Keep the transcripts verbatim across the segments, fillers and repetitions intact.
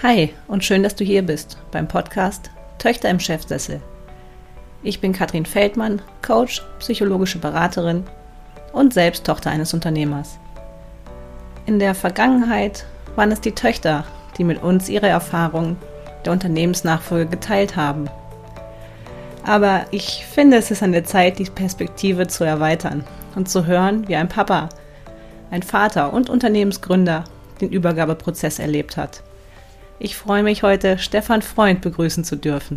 Hi und schön, dass du hier bist beim Podcast Töchter im Chefsessel. Ich bin Katrin Feldmann, Coach, psychologische Beraterin und selbst Tochter eines Unternehmers. In der Vergangenheit waren es die Töchter, die mit uns ihre Erfahrungen der Unternehmensnachfolge geteilt haben. Aber ich finde, es ist an der Zeit, die Perspektive zu erweitern und zu hören, wie ein Papa, ein Vater und Unternehmensgründer den Übergabeprozess erlebt hat. Ich freue mich heute, Stefan Freund begrüßen zu dürfen.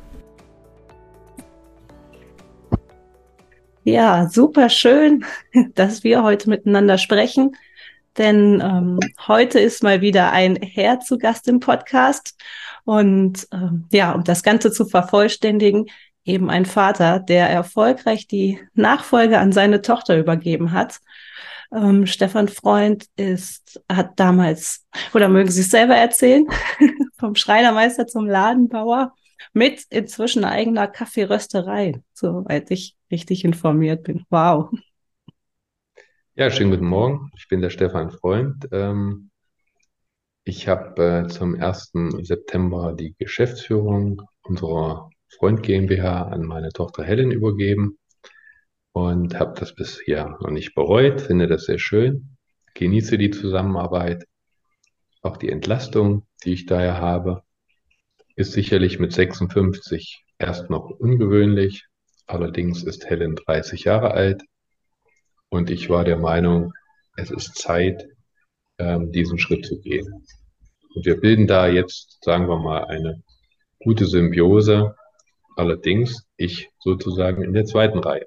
Ja, super schön, dass wir heute miteinander sprechen, denn ähm, heute ist mal wieder ein Herr zu Gast im Podcast und ähm, ja, um das Ganze zu vervollständigen, eben ein Vater, der erfolgreich die Nachfolge an seine Tochter übergeben hat. Ähm, Stefan Freund ist, hat damals, oder mögen Sie es selber erzählen, vom Schreinermeister zum Ladenbauer mit inzwischen eigener Kaffeerösterei, soweit ich richtig informiert bin. Wow. Ja, schönen guten Morgen. Ich bin der Stefan Freund. Ähm, ich habe äh, zum ersten September die Geschäftsführung unserer Freund GmbH an meine Tochter Helen übergeben und habe das bisher noch nicht bereut, finde das sehr schön, genieße die Zusammenarbeit, auch die Entlastung, die ich daher habe, ist sicherlich mit sechsundfünfzig erst noch ungewöhnlich. Allerdings ist Helen dreißig Jahre alt und ich war der Meinung, es ist Zeit, ähm, diesen Schritt zu gehen. Und wir bilden da jetzt, sagen wir mal, eine gute Symbiose. Allerdings ich sozusagen in der zweiten Reihe.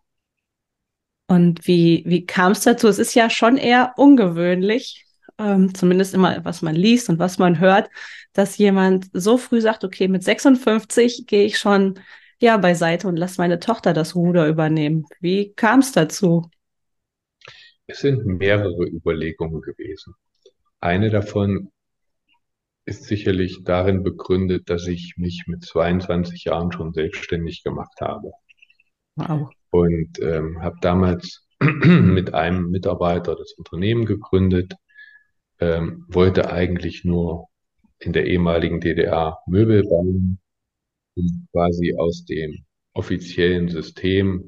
Und wie, wie kam es dazu? Es ist ja schon eher ungewöhnlich, ähm, zumindest immer, was man liest und was man hört, dass jemand so früh sagt, okay, mit sechsundfünfzig gehe ich schon ja beiseite und lasse meine Tochter das Ruder übernehmen. Wie kam es dazu? Es sind mehrere Überlegungen gewesen. Eine davon ist sicherlich darin begründet, dass ich mich mit zweiundzwanzig Jahren schon selbstständig gemacht habe Wow. und ähm, habe damals mit einem Mitarbeiter das Unternehmen gegründet, ähm, wollte eigentlich nur in der ehemaligen D D R Möbel bauen, um quasi aus dem offiziellen System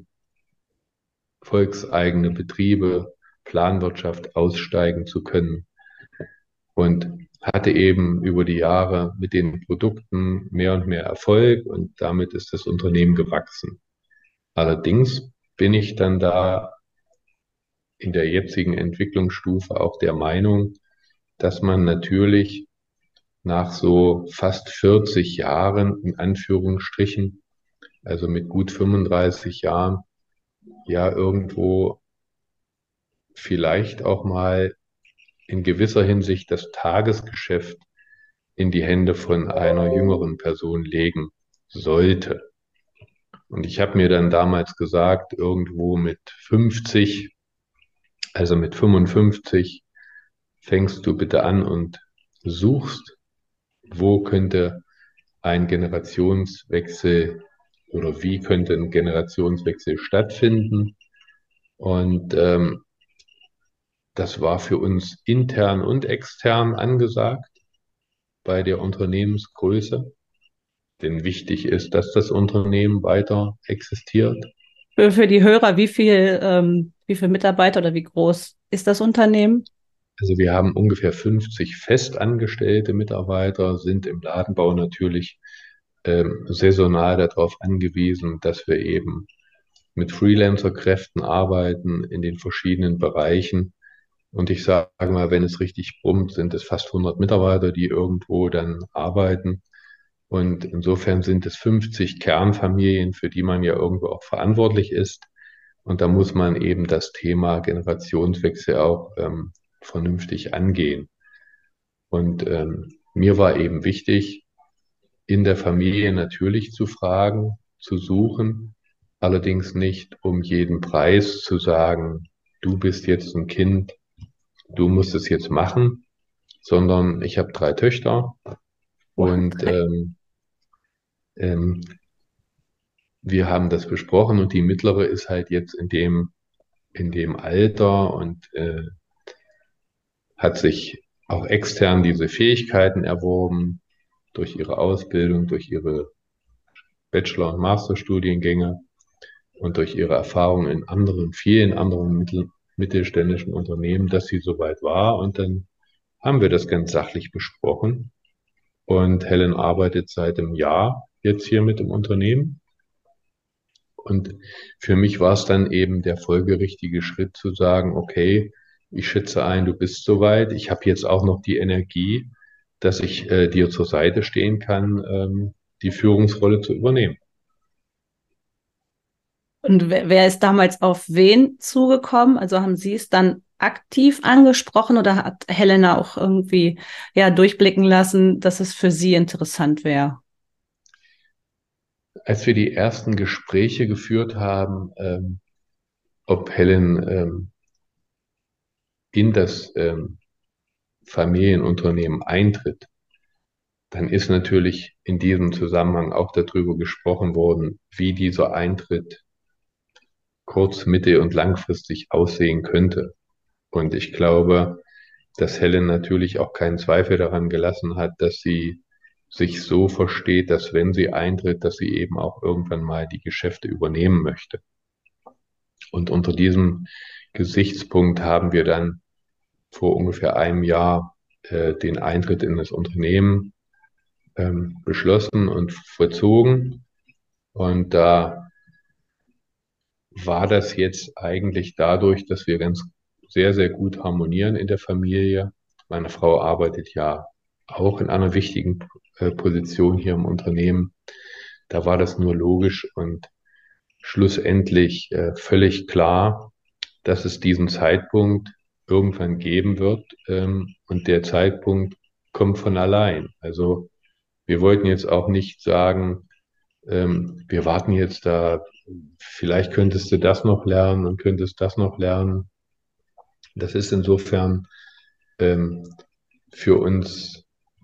volkseigene Betriebe, Planwirtschaft aussteigen zu können und hatte eben über die Jahre mit den Produkten mehr und mehr Erfolg und damit ist das Unternehmen gewachsen. Allerdings bin ich dann da in der jetzigen Entwicklungsstufe auch der Meinung, dass man natürlich nach so fast vierzig Jahren in Anführungsstrichen, also mit gut fünfunddreißig Jahren, ja irgendwo vielleicht auch mal in gewisser Hinsicht das Tagesgeschäft in die Hände von einer jüngeren Person legen sollte. Und ich habe mir dann damals gesagt, irgendwo mit fünfzig, also mit fünfundfünfzig, fängst du bitte an und suchst, wo könnte ein Generationswechsel oder wie könnte ein Generationswechsel stattfinden. Und ähm, das war für uns intern und extern angesagt bei der Unternehmensgröße. Denn wichtig ist, dass das Unternehmen weiter existiert. Für, für die Hörer, wie viel, ähm, wie viel Mitarbeiter oder wie groß ist das Unternehmen? Also wir haben ungefähr fünfzig festangestellte Mitarbeiter, sind im Ladenbau natürlich ähm, saisonal darauf angewiesen, dass wir eben mit Freelancer-Kräften arbeiten in den verschiedenen Bereichen. Und ich sage mal, wenn es richtig brummt, sind es fast hundert Mitarbeiter, die irgendwo dann arbeiten. Und insofern sind es fünfzig Kernfamilien, für die man ja irgendwo auch verantwortlich ist. Und da muss man eben das Thema Generationswechsel auch ähm, vernünftig angehen. Und ähm, mir war eben wichtig, in der Familie natürlich zu fragen, zu suchen, allerdings nicht um jeden Preis zu sagen, du bist jetzt ein Kind, du musst es jetzt machen, sondern ich habe drei Töchter Wow, und drei. ähm, ähm, wir haben das besprochen und die mittlere ist halt jetzt in dem, in dem Alter und äh, hat sich auch extern diese Fähigkeiten erworben, durch ihre Ausbildung, durch ihre Bachelor- und Masterstudiengänge und durch ihre Erfahrungen in anderen, vielen anderen mittel, mittelständischen Unternehmen, dass sie soweit war. Und dann haben wir das ganz sachlich besprochen. Und Helen arbeitet seit einem Jahr jetzt hier mit dem Unternehmen. Und für mich war es dann eben der folgerichtige Schritt zu sagen, okay, ich schätze ein, du bist soweit. Ich habe jetzt auch noch die Energie, dass ich äh, dir zur Seite stehen kann, ähm, die Führungsrolle zu übernehmen. Und wer, wer ist damals auf wen zugekommen? Also haben Sie es dann aktiv angesprochen oder hat Helena auch irgendwie ja durchblicken lassen, dass es für sie interessant wäre? Als wir die ersten Gespräche geführt haben, ähm, ob Helen ähm, in das ähm, Familienunternehmen eintritt, dann ist natürlich in diesem Zusammenhang auch darüber gesprochen worden, wie dieser Eintritt kurz-, mittel- und langfristig aussehen könnte. Und ich glaube, dass Helen natürlich auch keinen Zweifel daran gelassen hat, dass sie sich so versteht, dass wenn sie eintritt, dass sie eben auch irgendwann mal die Geschäfte übernehmen möchte. Und unter diesem Gesichtspunkt haben wir dann vor ungefähr einem Jahr äh, den Eintritt in das Unternehmen ähm, beschlossen und vollzogen. Und da war das jetzt eigentlich dadurch, dass wir ganz sehr, sehr gut harmonieren in der Familie. Meine Frau arbeitet ja auch in einer wichtigen äh, Position hier im Unternehmen. Da war das nur logisch und schlussendlich äh, völlig klar, dass es diesen Zeitpunkt irgendwann geben wird. Ähm, und der Zeitpunkt kommt von allein. Also wir wollten jetzt auch nicht sagen, ähm, wir warten jetzt da, vielleicht könntest du das noch lernen und könntest das noch lernen. Das ist insofern ähm, für uns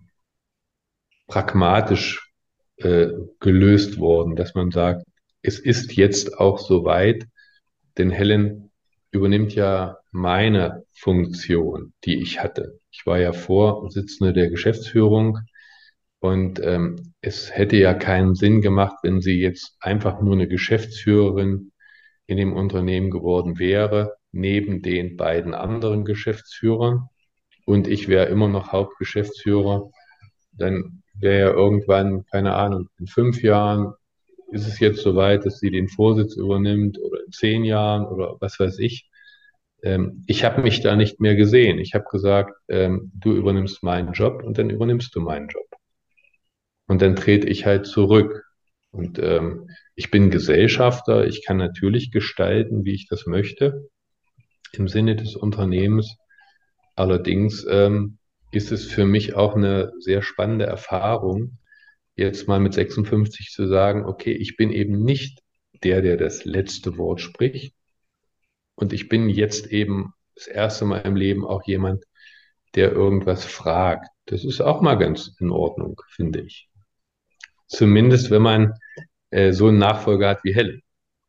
pragmatisch äh, gelöst worden, dass man sagt, es ist jetzt auch soweit, denn Helen übernimmt ja meine Funktion, die ich hatte. Ich war ja Vorsitzende der Geschäftsführung und ähm, es hätte ja keinen Sinn gemacht, wenn sie jetzt einfach nur eine Geschäftsführerin in dem Unternehmen geworden wäre, neben den beiden anderen Geschäftsführern. Und ich wäre immer noch Hauptgeschäftsführer. Dann wäre ja irgendwann, keine Ahnung, in fünf Jahren ist es jetzt soweit, dass sie den Vorsitz übernimmt oder in zehn Jahren oder was weiß ich. Ähm, ich habe mich da nicht mehr gesehen. Ich habe gesagt, ähm, du übernimmst meinen Job und dann übernimmst du meinen Job. Und dann trete ich halt zurück. Und ähm, ich bin Gesellschafter. Ich kann natürlich gestalten, wie ich das möchte, im Sinne des Unternehmens. Allerdings ähm, ist es für mich auch eine sehr spannende Erfahrung, jetzt mal mit sechsundfünfzig zu sagen, okay, ich bin eben nicht der, der das letzte Wort spricht. Und ich bin jetzt eben das erste Mal im Leben auch jemand, der irgendwas fragt. Das ist auch mal ganz in Ordnung, finde ich. Zumindest, wenn man äh, so einen Nachfolger hat wie Helen.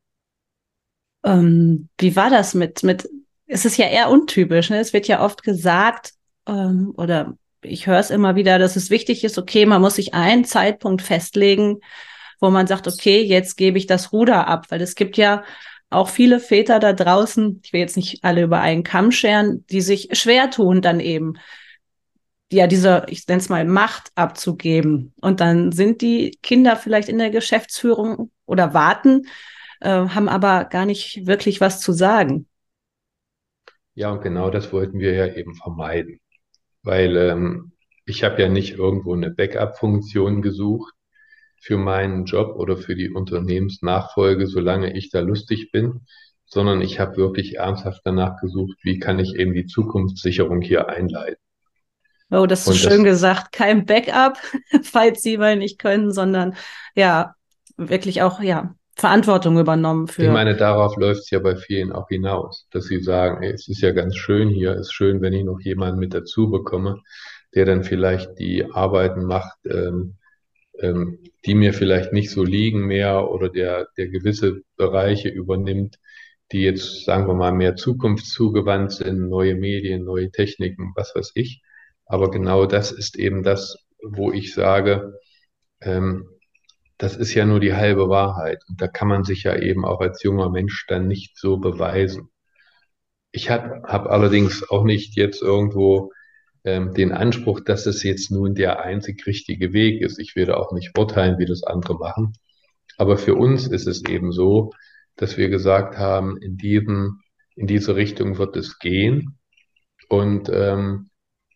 Ähm, wie war das mit, mit, es ist ja eher untypisch, ne? Es wird ja oft gesagt, ähm, oder ich höre es immer wieder, dass es wichtig ist, okay, man muss sich einen Zeitpunkt festlegen, wo man sagt, okay, jetzt gebe ich das Ruder ab, weil es gibt ja auch viele Väter da draußen, ich will jetzt nicht alle über einen Kamm scheren, die sich schwer tun, dann eben, ja, diese, ich nenne es mal, Macht abzugeben. Und dann sind die Kinder vielleicht in der Geschäftsführung oder warten, äh, haben aber gar nicht wirklich was zu sagen. Ja, und genau das wollten wir ja eben vermeiden, weil ähm, ich habe ja nicht irgendwo eine Backup-Funktion gesucht für meinen Job oder für die Unternehmensnachfolge, solange ich da lustig bin, sondern ich habe wirklich ernsthaft danach gesucht, wie kann ich eben die Zukunftssicherung hier einleiten. Oh, das ist Und schön das, gesagt. Kein Backup, falls sie mal nicht können, sondern ja, wirklich auch, ja, Verantwortung übernommen ich für. meine, darauf läuft es ja bei vielen auch hinaus, dass sie sagen, ey, es ist ja ganz schön hier, es ist schön, wenn ich noch jemanden mit dazu bekomme, der dann vielleicht die Arbeiten macht, ähm, ähm, die mir vielleicht nicht so liegen mehr oder der, der gewisse Bereiche übernimmt, die jetzt, sagen wir mal, mehr zukunftszugewandt sind, neue Medien, neue Techniken, was weiß ich. Aber genau das ist eben das, wo ich sage, ähm, das ist ja nur die halbe Wahrheit. Und da kann man sich ja eben auch als junger Mensch dann nicht so beweisen. Ich habe hab hab allerdings auch nicht jetzt irgendwo ähm, den Anspruch, dass es jetzt nun der einzig richtige Weg ist. Ich werde auch nicht urteilen, wie das andere machen. Aber für uns ist es eben so, dass wir gesagt haben, in diesem, in diese Richtung wird es gehen. Und ähm,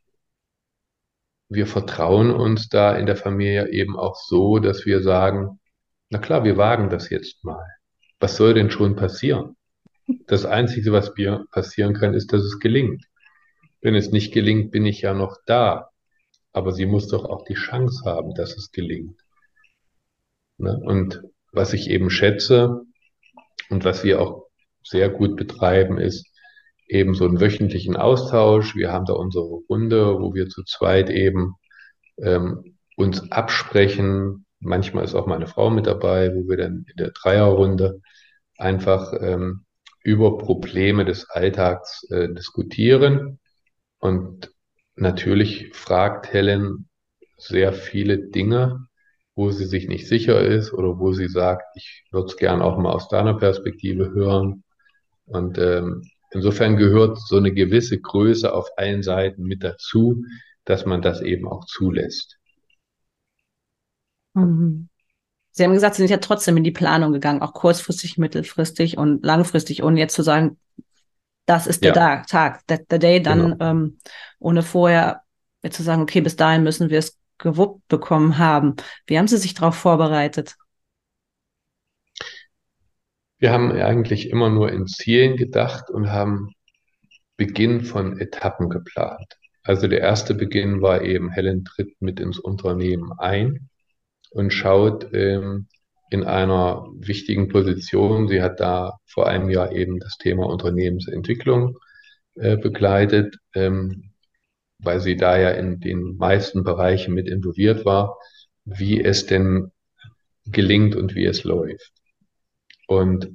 wir vertrauen uns da in der Familie eben auch so, dass wir sagen, na klar, wir wagen das jetzt mal. Was soll denn schon passieren? Das Einzige, was mir passieren kann, ist, dass es gelingt. Wenn es nicht gelingt, bin ich ja noch da. Aber sie muss doch auch die Chance haben, dass es gelingt. Ne? Und was ich eben schätze und was wir auch sehr gut betreiben, ist eben so einen wöchentlichen Austausch. Wir haben da unsere Runde, wo wir zu zweit eben ähm, uns absprechen. Manchmal ist auch meine Frau mit dabei, wo wir dann in der Dreierrunde einfach ähm, über Probleme des Alltags äh, diskutieren. Und natürlich fragt Helen sehr viele Dinge, wo sie sich nicht sicher ist oder wo sie sagt, ich würde es gern auch mal aus deiner Perspektive hören. Und ähm, insofern gehört so eine gewisse Größe auf allen Seiten mit dazu, dass man das eben auch zulässt. Mhm. Sie haben gesagt, Sie sind ja trotzdem in die Planung gegangen, auch kurzfristig, mittelfristig und langfristig, ohne jetzt zu sagen, das ist der Ja, Da- Tag, der, der Day, dann genau. ähm, ohne vorher jetzt zu sagen, okay, bis dahin müssen wir es gewuppt bekommen haben. Wie haben Sie sich darauf vorbereitet? Wir haben eigentlich immer nur in Zielen gedacht und haben Beginn von Etappen geplant. Also der erste Beginn war eben, Helen tritt mit ins Unternehmen ein und schaut ähm, in einer wichtigen Position. Sie hat da vor einem Jahr eben das Thema Unternehmensentwicklung äh, begleitet, ähm, weil sie da ja in den meisten Bereichen mit involviert war, wie es denn gelingt und wie es läuft. Und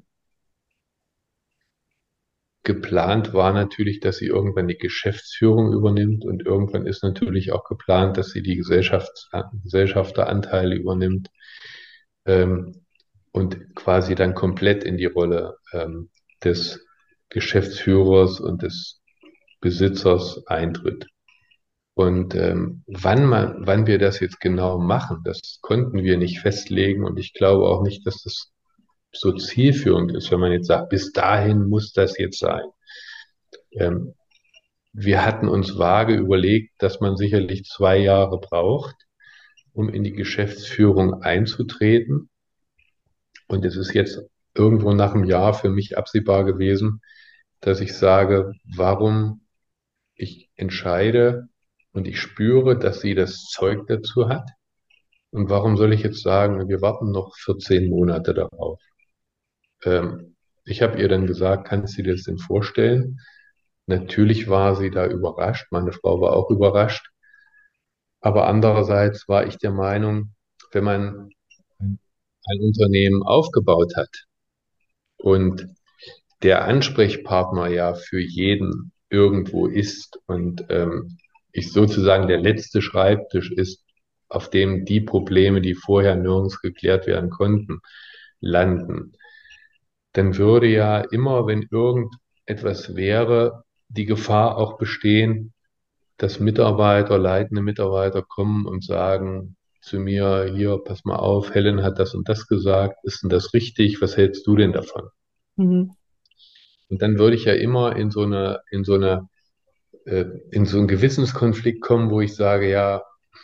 geplant war natürlich, dass sie irgendwann die Geschäftsführung übernimmt und irgendwann ist natürlich auch geplant, dass sie die Gesellschafts Gesellschafteranteile übernimmt ähm, und quasi dann komplett in die Rolle ähm, des Geschäftsführers und des Besitzers eintritt. Und ähm, wann man, wann wir das jetzt genau machen, das konnten wir nicht festlegen und ich glaube auch nicht, dass das so zielführend ist, wenn man jetzt sagt, bis dahin muss das jetzt sein. Ähm, Wir hatten uns vage überlegt, dass man sicherlich zwei Jahre braucht, um in die Geschäftsführung einzutreten. Und es ist jetzt irgendwo nach einem Jahr für mich absehbar gewesen, dass ich sage, warum ich entscheide und ich spüre, dass sie das Zeug dazu hat. Und warum soll ich jetzt sagen, wir warten noch vierzehn Monate darauf? Ähm, Ich habe ihr dann gesagt, kannst du dir das denn vorstellen? Natürlich war sie da überrascht, meine Frau war auch überrascht. Aber andererseits war ich der Meinung, wenn man ein Unternehmen aufgebaut hat und der Ansprechpartner ja für jeden irgendwo ist und ähm, ich sozusagen der letzte Schreibtisch ist, auf dem die Probleme, die vorher nirgends geklärt werden konnten, landen, dann würde ja immer, wenn irgendetwas wäre, die Gefahr auch bestehen, dass Mitarbeiter, leitende Mitarbeiter kommen und sagen zu mir, hier, pass mal auf, Helen hat das und das gesagt, ist denn das richtig? Was hältst du denn davon? Mhm. Und dann würde ich ja immer in so eine, in so eine, äh, in so einen Gewissenskonflikt kommen, wo ich sage, ja,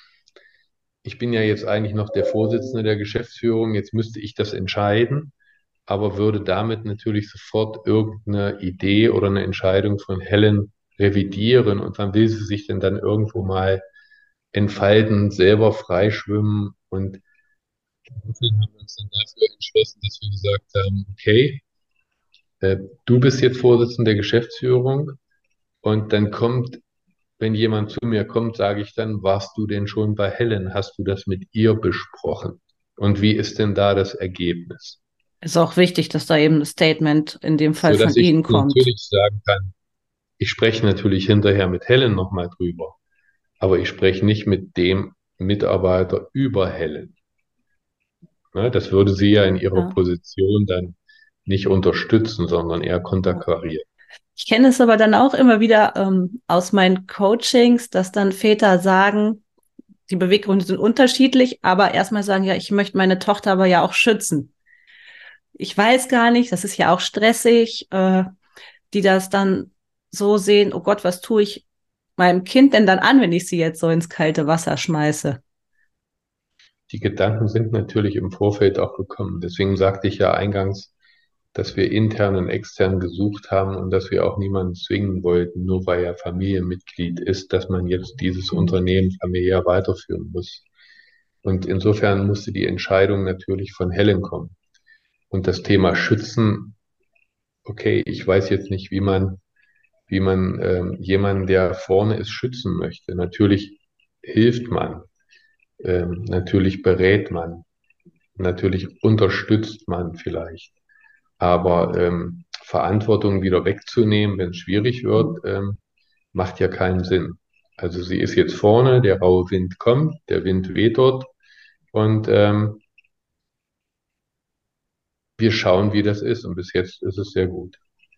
ich bin ja jetzt eigentlich noch der Vorsitzende der Geschäftsführung, jetzt müsste ich das entscheiden, aber würde damit natürlich sofort irgendeine Idee oder eine Entscheidung von Helen revidieren und wann will sie sich denn dann irgendwo mal entfalten, selber freischwimmen und insofern haben wir uns dann dafür entschlossen, dass wir gesagt haben, okay, äh, du bist jetzt Vorsitzender der Geschäftsführung und dann kommt, wenn jemand zu mir kommt, sage ich dann, warst du denn schon bei Helen? Hast du das mit ihr besprochen? Und wie ist denn da das Ergebnis? Ist auch wichtig, dass da eben ein Statement in dem Fall So von dass ich Ihnen kommt. natürlich sagen kann, ich spreche natürlich hinterher mit Helen nochmal drüber. aber ich spreche nicht mit dem Mitarbeiter über Helen. Ne, das würde sie ja in ihrer Ja. Position dann nicht unterstützen, sondern eher Ja. konterkarieren. Ich kenne es aber dann auch immer wieder ähm, aus meinen Coachings, dass dann Väter sagen, die Beweggründe sind unterschiedlich, aber erstmal sagen, ja, ich möchte meine Tochter aber ja auch schützen. Ich weiß gar nicht, das ist ja auch stressig, äh, die das dann so sehen, oh Gott, was tue ich meinem Kind denn dann an, wenn ich sie jetzt so ins kalte Wasser schmeiße? Die Gedanken sind natürlich im Vorfeld auch gekommen. Deswegen sagte ich ja eingangs, dass wir intern und extern gesucht haben und dass wir auch niemanden zwingen wollten, nur weil er Familienmitglied ist, dass man jetzt dieses Mhm. Unternehmen familiär weiterführen muss. Und insofern musste die Entscheidung natürlich von Helen kommen. Und das Thema Schützen, okay, ich weiß jetzt nicht, wie man, wie man ähm, jemanden, der vorne ist, schützen möchte. Natürlich hilft man, ähm, natürlich berät man, natürlich unterstützt man vielleicht. Aber ähm, Verantwortung wieder wegzunehmen, wenn es schwierig wird, Mhm. ähm, macht ja keinen Sinn. Also sie ist jetzt vorne, der raue Wind kommt, der Wind weht dort und ähm, wir schauen, wie das ist. Und bis jetzt ist es sehr gut.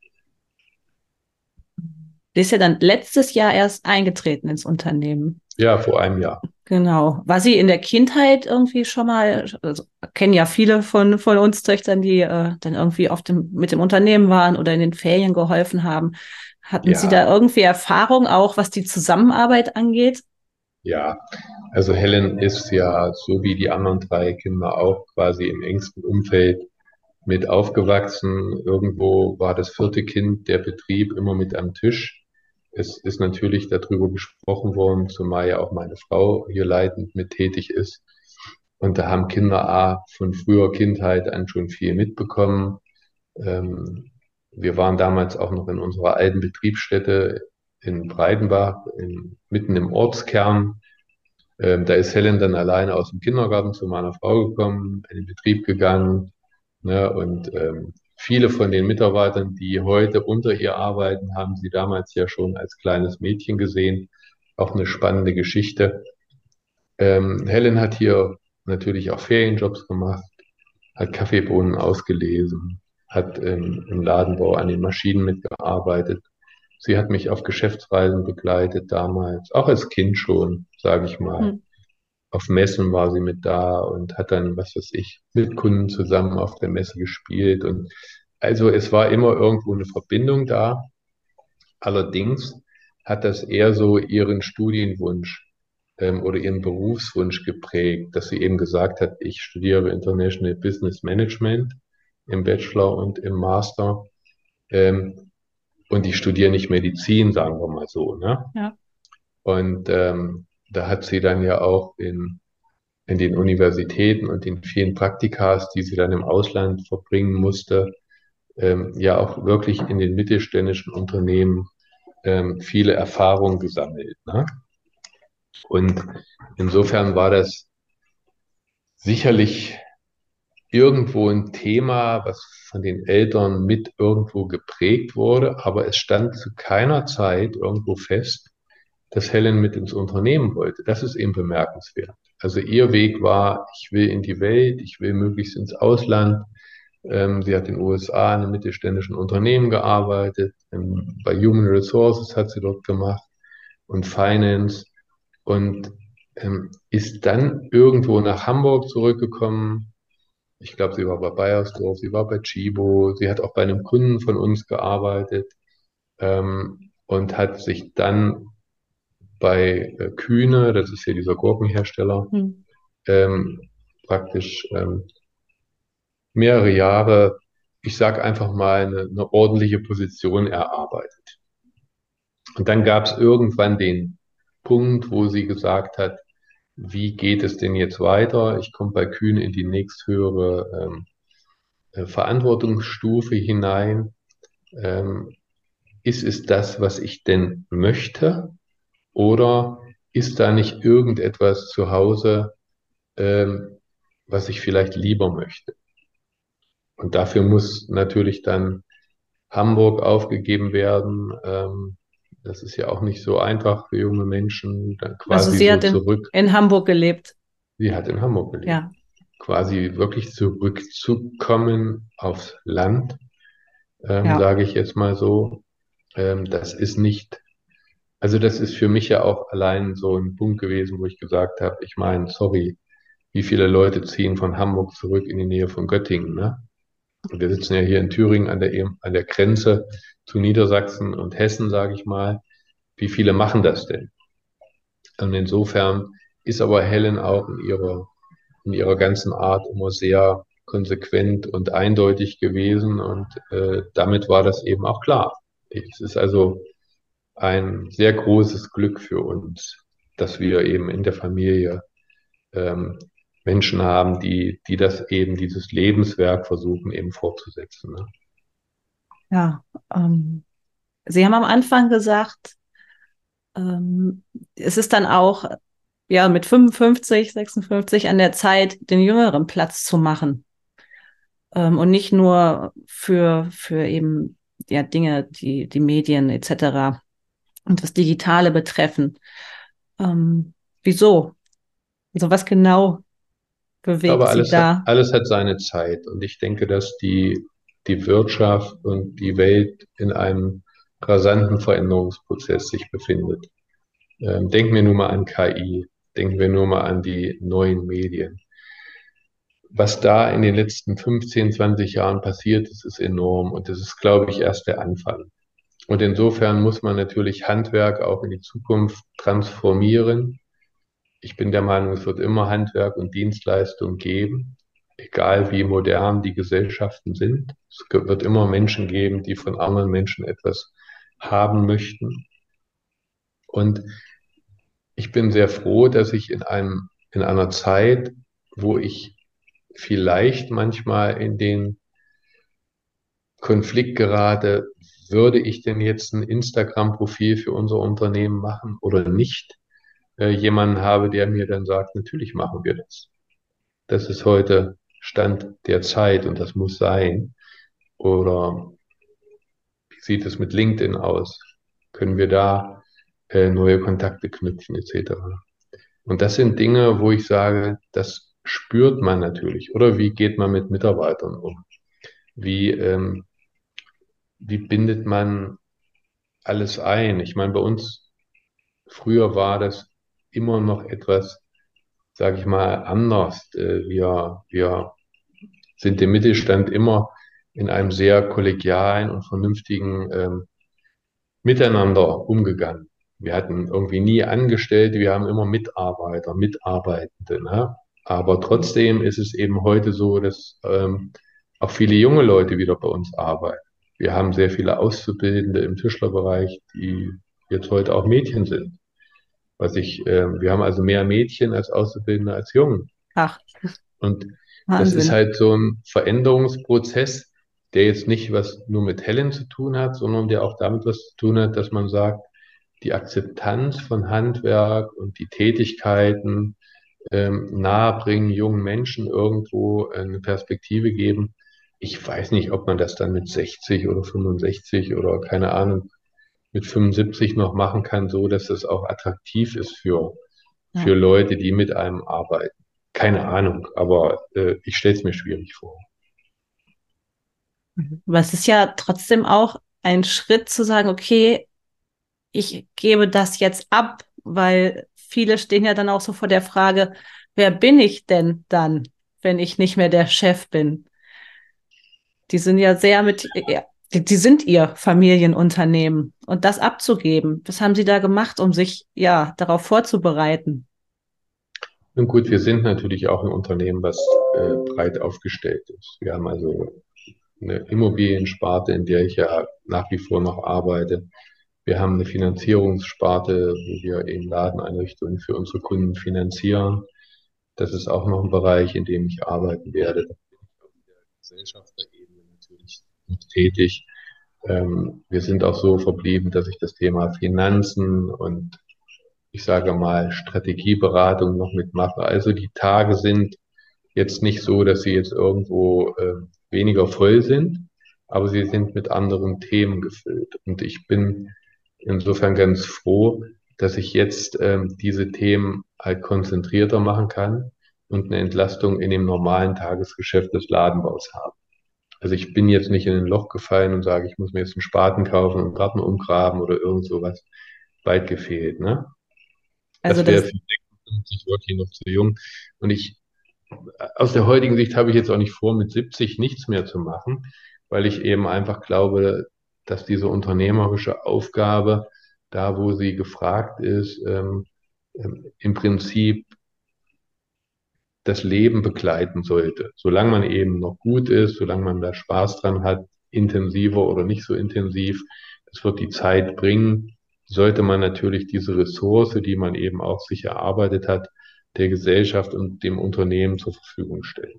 Die ist ja dann letztes Jahr erst eingetreten ins Unternehmen. Ja, vor einem Jahr. Genau. War sie in der Kindheit irgendwie schon mal, also kennen ja viele von, von uns Töchtern, die äh, dann irgendwie auf dem, mit dem Unternehmen waren oder in den Ferien geholfen haben. Hatten Sie Ja, da irgendwie Erfahrung auch, was die Zusammenarbeit angeht? ja. Also Helen ist ja so wie die anderen drei Kinder auch quasi im engsten Umfeld mit aufgewachsen. Irgendwo war das vierte Kind der Betrieb immer mit am Tisch. Es ist natürlich darüber gesprochen worden, zumal ja auch meine Frau hier leitend mit tätig ist. Und da haben Kinder A von früher Kindheit an schon viel mitbekommen. Ähm, wir waren damals auch noch in unserer alten Betriebsstätte in Breitenbach, in, mitten im Ortskern. Ähm, da ist Helen dann alleine aus dem Kindergarten zu meiner Frau gekommen, in den Betrieb gegangen. Ne, und ähm, viele von den Mitarbeitern, die heute unter ihr arbeiten, haben sie damals ja schon als kleines Mädchen gesehen. Auch eine spannende Geschichte. Ähm, Helen hat hier natürlich auch Ferienjobs gemacht, hat Kaffeebohnen ausgelesen, hat ähm, im Ladenbau an den Maschinen mitgearbeitet. Sie hat mich auf Geschäftsreisen begleitet damals, auch als Kind schon, sage ich mal. Hm. Auf Messen war sie mit da und hat dann, was weiß ich, mit Kunden zusammen auf der Messe gespielt. Und also es war immer irgendwo eine Verbindung da. Allerdings hat das eher so ihren Studienwunsch ähm, oder ihren Berufswunsch geprägt, dass sie eben gesagt hat, ich studiere International Business Management im Bachelor und im Master. Ähm, und ich studiere nicht Medizin, sagen wir mal so. Ne? Ja. Und ähm, da hat sie dann ja auch in in den Universitäten und den vielen Praktikas, die sie dann im Ausland verbringen musste, ähm, ja auch wirklich in den mittelständischen Unternehmen ähm, viele Erfahrungen gesammelt. Ne? Und insofern war das sicherlich irgendwo ein Thema, was von den Eltern mit irgendwo geprägt wurde, aber es stand zu keiner Zeit irgendwo fest, dass Helen mit ins Unternehmen wollte. Das ist eben bemerkenswert. Also ihr Weg war, ich will in die Welt, ich will möglichst ins Ausland. Ähm, sie hat in den U S A in einem mittelständischen Unternehmen gearbeitet. Ähm, bei Human Resources hat sie dort gemacht und Finance und ähm, ist dann irgendwo nach Hamburg zurückgekommen. Ich glaube, sie war bei Bayersdorf, sie war bei Chibo, sie hat auch bei einem Kunden von uns gearbeitet ähm, und hat sich dann bei äh, Kühne, das ist hier dieser Gurkenhersteller, Hm. ähm, praktisch ähm, mehrere Jahre, ich sage einfach mal, eine, eine ordentliche Position erarbeitet. Und dann gab es irgendwann den Punkt, wo sie gesagt hat, wie geht es denn jetzt weiter? Ich komme bei Kühne in die nächsthöhere ähm, äh, Verantwortungsstufe hinein. Ähm, ist es das, was ich denn möchte? Oder ist da nicht irgendetwas zu Hause, ähm, was ich vielleicht lieber möchte? Und dafür muss natürlich dann Hamburg aufgegeben werden. Ähm, Das ist ja auch nicht so einfach für junge Menschen, dann Also quasi sie so hat in, zurück. in Hamburg gelebt. Sie hat in Hamburg gelebt. Ja, Quasi wirklich zurückzukommen aufs Land, ähm, ja, sage ich jetzt mal so. Ähm, das ist nicht, also das ist für mich ja auch allein so ein Punkt gewesen, wo ich gesagt habe, ich meine, sorry, wie viele Leute ziehen von Hamburg zurück in die Nähe von Göttingen, ne? Und wir sitzen ja hier in Thüringen an der, ehem- an der Grenze zu Niedersachsen und Hessen, sage ich mal. Wie viele machen das denn? Und insofern ist aber Helen auch in ihrer, in ihrer ganzen Art immer sehr konsequent und eindeutig gewesen. Und äh, damit war das eben auch klar. Es ist also ein sehr großes Glück für uns, dass wir eben in der Familie ähm, Menschen haben, die, die das eben, dieses Lebenswerk versuchen eben fortzusetzen. Ne? ja. Ähm, Sie haben am Anfang gesagt, ähm, es ist dann auch ja mit fünfundfünfzig, sechsundfünfzig an der Zeit, den Jüngeren Platz zu machen. Ähm, und nicht nur für, für eben ja Dinge, die, die Medien et cetera und das Digitale betreffen. Ähm, wieso? Also was genau bewegt Aber Sie alles hat, da? alles hat seine Zeit. Und ich denke, dass die, die Wirtschaft und die Welt in einem rasanten Veränderungsprozess sich befindet. Ähm, denken wir nur mal an K I, denken wir nur mal an die neuen Medien. Was da in den letzten fünfzehn, zwanzig Jahren passiert ist, ist enorm. Und das ist, glaube ich, erst der Anfang. Und insofern muss man natürlich Handwerk auch in die Zukunft transformieren. Ich bin der Meinung, es wird immer Handwerk und Dienstleistung geben, egal wie modern die Gesellschaften sind. Es wird immer Menschen geben, die von anderen Menschen etwas haben möchten. Und ich bin sehr froh, dass ich in einem, in einer Zeit, wo ich vielleicht manchmal in den Konflikt gerate, würde ich denn jetzt ein Instagram-Profil für unser Unternehmen machen oder nicht, äh, jemanden habe, der mir dann sagt, natürlich machen wir das. Das ist heute Stand der Zeit und das muss sein. Oder wie sieht es mit LinkedIn aus? Können wir da äh, neue Kontakte knüpfen et cetera. Und das sind Dinge, wo ich sage, das spürt man natürlich. Oder wie geht man mit Mitarbeitern um? Wie, ähm, wie bindet man alles ein? Ich meine, bei uns früher war das immer noch etwas, sage ich mal, anders. Äh, wir, wir sind im Mittelstand immer in einem sehr kollegialen und vernünftigen ähm, Miteinander umgegangen. Wir hatten irgendwie nie Angestellte, wir haben immer Mitarbeiter, Mitarbeitende. Ne? Aber trotzdem ist es eben heute so, dass ähm, auch viele junge Leute wieder bei uns arbeiten. Wir haben sehr viele Auszubildende im Tischlerbereich, die jetzt heute auch Mädchen sind. Was ich, äh, wir haben also mehr Mädchen als Auszubildende als Jungen. Ach, Und das ist Wahnsinn. halt so ein Veränderungsprozess, der jetzt nicht was nur mit Helen zu tun hat, sondern der auch damit was zu tun hat, dass man sagt, die Akzeptanz von Handwerk und die Tätigkeiten ähm, nahebringen, jungen Menschen irgendwo eine Perspektive geben. Ich weiß nicht, ob man das dann mit sechzig oder fünfundsechzig oder keine Ahnung, mit fünfundsiebzig noch machen kann, so dass es auch attraktiv ist für, für Ja. Leute, die mit einem arbeiten. Keine Ahnung, aber äh, ich stelle es mir schwierig vor. Aber es ist ja trotzdem auch ein Schritt zu sagen, okay, ich gebe das jetzt ab, weil viele stehen ja dann auch so vor der Frage, wer bin ich denn dann, wenn ich nicht mehr der Chef bin? Die sind ja sehr mit, ja, die, die sind ihr Familienunternehmen und das abzugeben. Was haben Sie da gemacht, um sich ja darauf vorzubereiten? Und gut, wir sind natürlich auch ein Unternehmen, was äh, breit aufgestellt ist. Wir haben also eine Immobiliensparte, in der ich ja nach wie vor noch arbeite. Wir haben eine Finanzierungssparte, wo wir eben Ladeneinrichtungen für unsere Kunden finanzieren. Das ist auch noch ein Bereich, in dem ich arbeiten werde. Da bin ich auf der Gesellschafterebene natürlich noch tätig. Ähm, wir sind auch so verblieben, dass ich das Thema Finanzen und ich sage mal Strategieberatung noch mitmache. Also die Tage sind jetzt nicht so, dass sie jetzt irgendwo äh, weniger voll sind, aber sie sind mit anderen Themen gefüllt. Und ich bin insofern ganz froh, dass ich jetzt ähm, diese Themen halt konzentrierter machen kann und eine Entlastung in dem normalen Tagesgeschäft des Ladenbaus habe. Also ich bin jetzt nicht in ein Loch gefallen und sage, ich muss mir jetzt einen Spaten kaufen und einen Garten umgraben oder irgend sowas. Weit gefehlt, ne? Also Das wäre das, für sechsundfünfzig wirklich noch zu jung. Und ich, aus der heutigen Sicht habe ich jetzt auch nicht vor, mit siebzig nichts mehr zu machen, weil ich eben einfach glaube, dass diese unternehmerische Aufgabe, da wo sie gefragt ist, ähm, ähm, im Prinzip das Leben begleiten sollte. Solange man eben noch gut ist, solange man da Spaß dran hat, intensiver oder nicht so intensiv, es wird die Zeit bringen, sollte man natürlich diese Ressource, die man eben auch sich erarbeitet hat, der Gesellschaft und dem Unternehmen zur Verfügung stellen.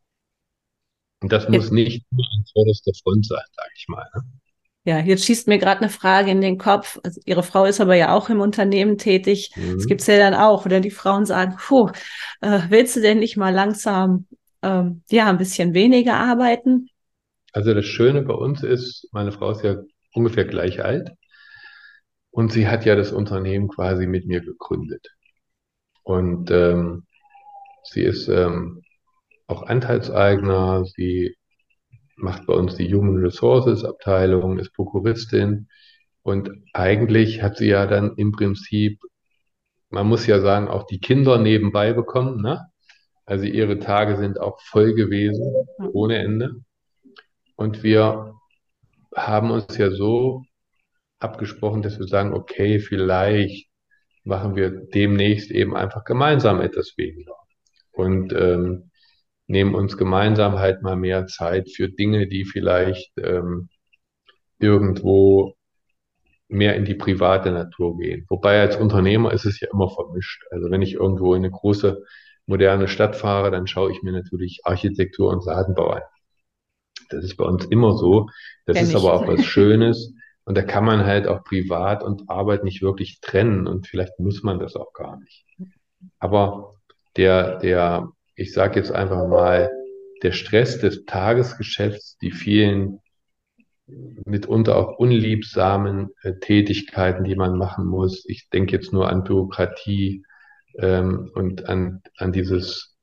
Und das muss jetzt, nicht nur an vorderster Front sein, sage ich mal. Ne? ja, jetzt schießt mir gerade eine Frage in den Kopf. Also Ihre Frau ist aber ja auch im Unternehmen tätig. Es Mhm. gibt's ja dann auch, oder die Frauen sagen, puh, äh, willst du denn nicht mal langsam, ähm, ja, ein bisschen weniger arbeiten? Also das Schöne bei uns ist, meine Frau ist ja ungefähr gleich alt und sie hat ja das Unternehmen quasi mit mir gegründet. Und ähm, sie ist ähm, auch Anteilseigner. Sie macht bei uns die Human Resources Abteilung, ist Prokuristin. Und eigentlich hat sie ja dann im Prinzip, man muss ja sagen, auch die Kinder nebenbei bekommen, ne? Also ihre Tage sind auch voll gewesen, ohne Ende. Und wir haben uns ja so abgesprochen, dass wir sagen, okay, vielleicht machen wir demnächst eben einfach gemeinsam etwas weniger. Und ähm, nehmen uns gemeinsam halt mal mehr Zeit für Dinge, die vielleicht ähm, irgendwo mehr in die private Natur gehen. Wobei als Unternehmer ist es ja immer vermischt. Also wenn ich irgendwo in eine große moderne Stadt fahre, dann schaue ich mir natürlich Architektur und Ladenbau an. Das ist bei uns immer so. Das Kenn ist aber ich. auch was Schönes. Und da kann man halt auch Privat und Arbeit nicht wirklich trennen. Und vielleicht muss man das auch gar nicht. Aber der, der, ich sage jetzt einfach mal, der Stress des Tagesgeschäfts, die vielen mitunter auch unliebsamen äh, Tätigkeiten, die man machen muss. Ich denke jetzt nur an Bürokratie ähm, und an, an dieses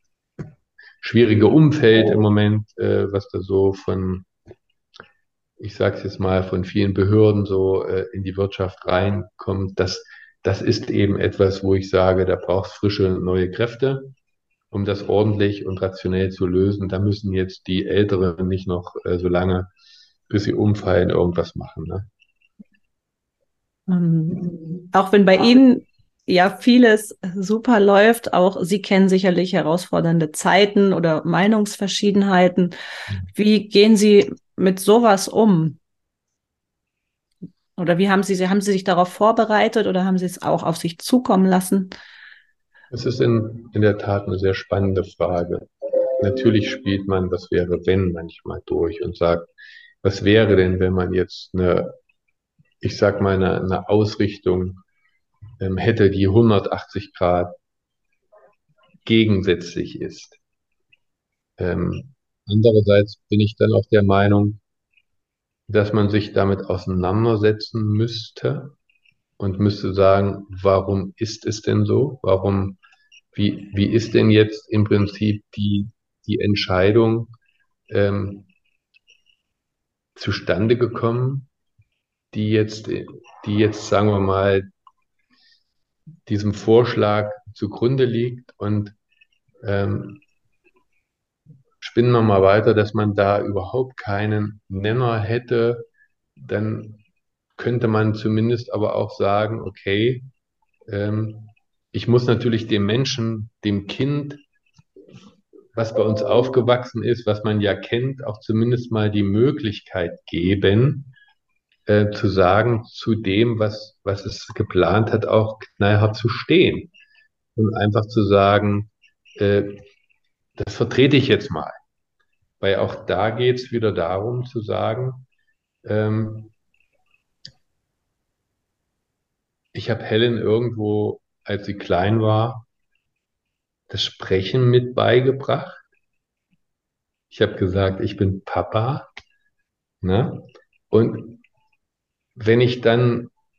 schwierige Umfeld im Moment, äh, was da so von, ich sage es jetzt mal, von vielen Behörden so äh, in die Wirtschaft reinkommt. Das, das ist eben etwas, wo ich sage, da braucht es frische neue Kräfte, um das ordentlich und rationell zu lösen. Da müssen jetzt die Älteren nicht noch äh, so lange, bis sie umfallen, irgendwas machen. Ne? Ähm, auch wenn bei Ihnen ja vieles super läuft, auch Sie kennen sicherlich herausfordernde Zeiten oder Meinungsverschiedenheiten. Wie gehen Sie mit sowas um? Oder wie haben Sie, haben Sie sich darauf vorbereitet oder haben Sie es auch auf sich zukommen lassen? Es ist in, in der Tat eine sehr spannende Frage. Natürlich spielt man "Was wäre wenn" manchmal durch und sagt, was wäre denn, wenn man jetzt eine, ich sag mal, eine, eine Ausrichtung ähm, hätte, die hundertachtzig Grad gegensätzlich ist. Ähm, andererseits bin ich dann auch der Meinung, dass man sich damit auseinandersetzen müsste und müsste sagen, warum ist es denn so? Warum, wie, wie ist denn jetzt im Prinzip die, die Entscheidung ähm, zustande gekommen, die jetzt, die jetzt, sagen wir mal, diesem Vorschlag zugrunde liegt und ähm, spinnen wir mal weiter, dass man da überhaupt keinen Nenner hätte, dann könnte man zumindest aber auch sagen, okay, ähm, ich muss natürlich dem Menschen, dem Kind, was bei uns aufgewachsen ist, was man ja kennt, auch zumindest mal die Möglichkeit geben, äh, zu sagen, zu dem, was, was es geplant hat, auch knallhart zu stehen. Und einfach zu sagen, äh, das vertrete ich jetzt mal. Weil auch da geht es wieder darum zu sagen, ähm, ich habe Helen irgendwo, als sie klein war, das Sprechen mit beigebracht. Ich habe gesagt, ich bin Papa. Ne? Und wenn ich dann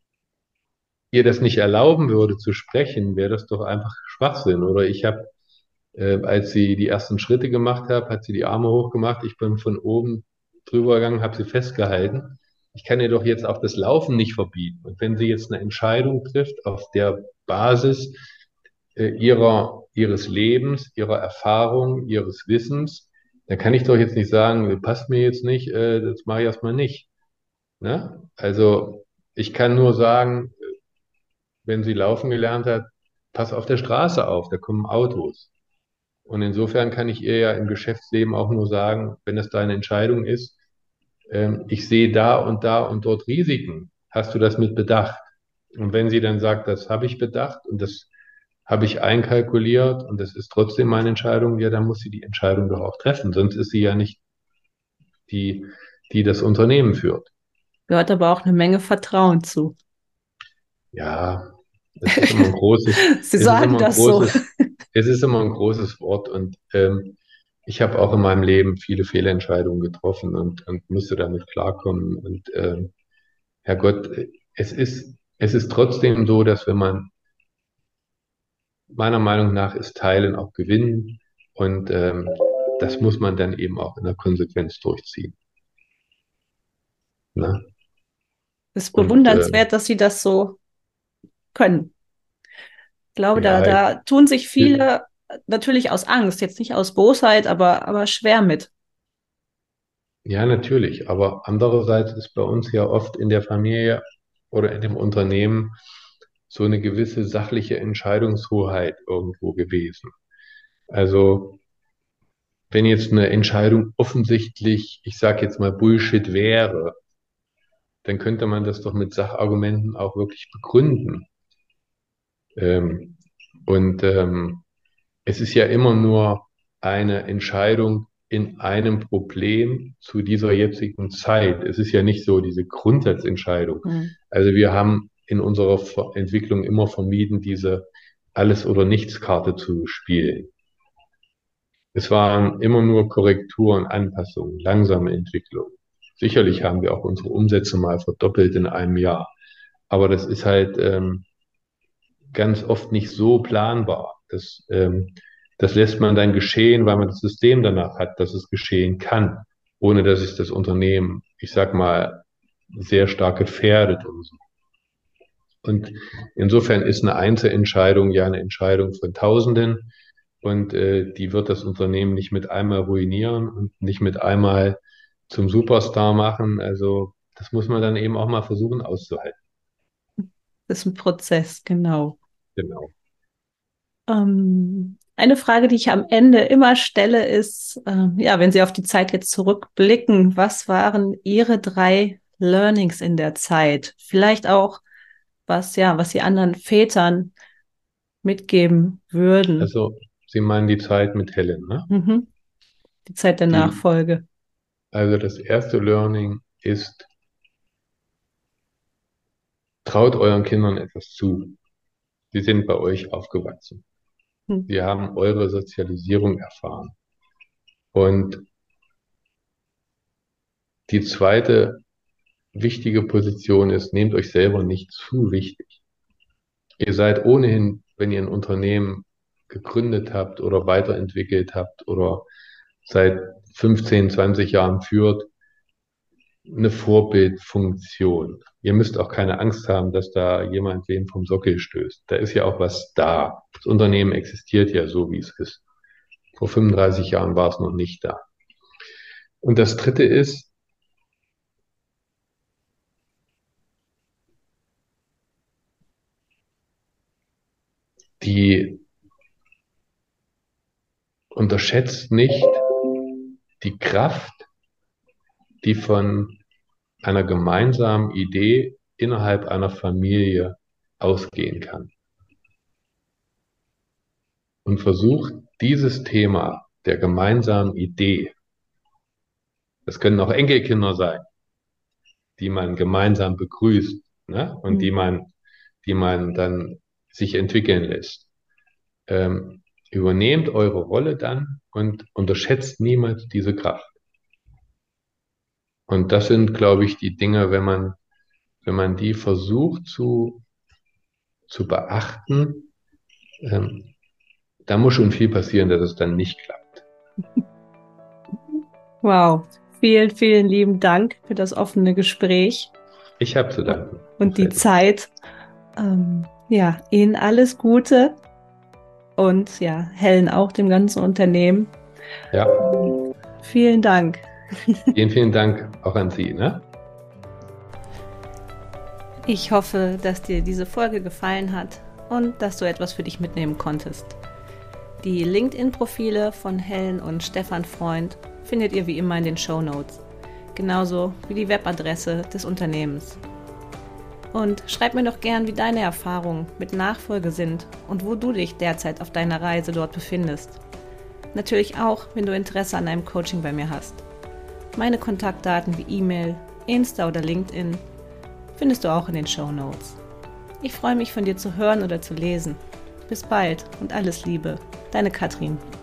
ihr das nicht erlauben würde zu sprechen, wäre das doch einfach Schwachsinn. Oder ich habe, äh, als sie die ersten Schritte gemacht hat, hat sie die Arme hochgemacht, ich bin von oben drüber gegangen, habe sie festgehalten. Ich kann ihr doch jetzt auch das Laufen nicht verbieten. Und wenn sie jetzt eine Entscheidung trifft auf der Basis äh, ihrer, ihres Lebens, ihrer Erfahrung, ihres Wissens, dann kann ich doch jetzt nicht sagen, passt mir jetzt nicht, äh, das mache ich erstmal nicht. Ne? Also ich kann nur sagen, wenn sie laufen gelernt hat, pass auf der Straße auf, da kommen Autos. Und insofern kann ich ihr ja im Geschäftsleben auch nur sagen, wenn es deine Entscheidung ist, ähm, ich sehe da und da und dort Risiken. Hast du das mit bedacht? Und wenn sie dann sagt, das habe ich bedacht und das habe ich einkalkuliert und das ist trotzdem meine Entscheidung, ja, dann muss sie die Entscheidung doch auch treffen. Sonst ist sie ja nicht die, die das Unternehmen führt. Gehört aber auch eine Menge Vertrauen zu. Ja, es ist immer ein großes, Sie es ist sagen immer ein das so. großes, es ist immer ein großes Wort und ähm, ich habe auch in meinem Leben viele Fehlentscheidungen getroffen und, und musste damit klarkommen. Und ähm, Herrgott, es ist, es ist trotzdem so, dass wenn man, meiner Meinung nach, ist Teilen auch Gewinnen und ähm, das muss man dann eben auch in der Konsequenz durchziehen. Ne? Es ist Und äh, bewundernswert, dass Sie das so können. Ich glaube, da, ja, da tun sich viele natürlich aus Angst, jetzt nicht aus Bosheit, aber, aber schwer mit. ja, natürlich. Aber andererseits ist bei uns ja oft in der Familie oder in dem Unternehmen so eine gewisse sachliche Entscheidungshoheit irgendwo gewesen. Also wenn jetzt eine Entscheidung offensichtlich, ich sage jetzt mal Bullshit wäre, dann könnte man das doch mit Sachargumenten auch wirklich begründen. Ähm, und ähm, es ist ja immer nur eine Entscheidung in einem Problem zu dieser jetzigen Zeit. Es ist ja nicht so diese Grundsatzentscheidung. Hm. Also wir haben in unserer Ver- Entwicklung immer vermieden, diese Alles- oder Nichts-Karte zu spielen. Es waren immer nur Korrekturen, Anpassungen, langsame Entwicklung. Sicherlich haben wir auch unsere Umsätze mal verdoppelt in einem Jahr. Aber das ist halt ähm, ganz oft nicht so planbar. Das, ähm, das lässt man dann geschehen, weil man das System danach hat, dass es geschehen kann, ohne dass es das Unternehmen, ich sag mal, sehr stark gefährdet und so. Und insofern ist eine Einzelentscheidung ja eine Entscheidung von Tausenden und äh, die wird das Unternehmen nicht mit einmal ruinieren und nicht mit einmal zum Superstar machen. Also das muss man dann eben auch mal versuchen auszuhalten. Das ist ein Prozess, genau. Genau. Ähm, eine Frage, die ich am Ende immer stelle, ist, ähm, ja, wenn Sie auf die Zeit jetzt zurückblicken, was waren Ihre drei Learnings in der Zeit? Vielleicht auch, was, ja, was Sie anderen Vätern mitgeben würden. Also Sie meinen die Zeit mit Helen, ne? Mhm. Die Zeit der Die, Nachfolge. also das erste Learning ist, traut euren Kindern etwas zu. Sie sind bei euch aufgewachsen. Hm. Sie haben eure Sozialisierung erfahren. Und die zweite wichtige Position ist, nehmt euch selber nicht zu wichtig. Ihr seid ohnehin, wenn ihr ein Unternehmen gegründet habt oder weiterentwickelt habt oder seit fünfzehn, zwanzig Jahren führt, eine Vorbildfunktion. Ihr müsst auch keine Angst haben, dass da jemand wen vom Sockel stößt. Da ist ja auch was da. Das Unternehmen existiert ja so, wie es ist. Vor fünfunddreißig Jahren war es noch nicht da. Und das Dritte ist, die unterschätzt nicht die Kraft, die von einer gemeinsamen Idee innerhalb einer Familie ausgehen kann. Und versucht dieses Thema der gemeinsamen Idee, das können auch Enkelkinder sein, die man gemeinsam begrüßt, ne? Und die Hm. man, die man dann sich entwickeln lässt. Ähm, übernehmt eure Rolle dann und unterschätzt niemals diese Kraft. Und das sind, glaube ich, die Dinge, wenn man, wenn man die versucht zu zu beachten, ähm, da muss schon viel passieren, dass es dann nicht klappt. Wow, vielen, vielen lieben Dank für das offene Gespräch. Ich habe zu danken. Und die Zeit. Ähm, ja, Ihnen alles Gute und ja, Helen auch dem ganzen Unternehmen. Ja. Vielen Dank. Vielen, vielen Dank auch an Sie, ne? Ich hoffe, dass dir diese Folge gefallen hat und dass du etwas für dich mitnehmen konntest. Die LinkedIn-Profile von Helen und Stefan Freund findet ihr wie immer in den Shownotes, genauso wie die Webadresse des Unternehmens. Und schreib mir doch gern, wie deine Erfahrungen mit Nachfolge sind und wo du dich derzeit auf deiner Reise dort befindest. Natürlich auch, wenn du Interesse an einem Coaching bei mir hast. Meine Kontaktdaten wie E-Mail, Insta oder LinkedIn findest du auch in den Shownotes. Ich freue mich, von dir zu hören oder zu lesen. Bis bald und alles Liebe, deine Katrin.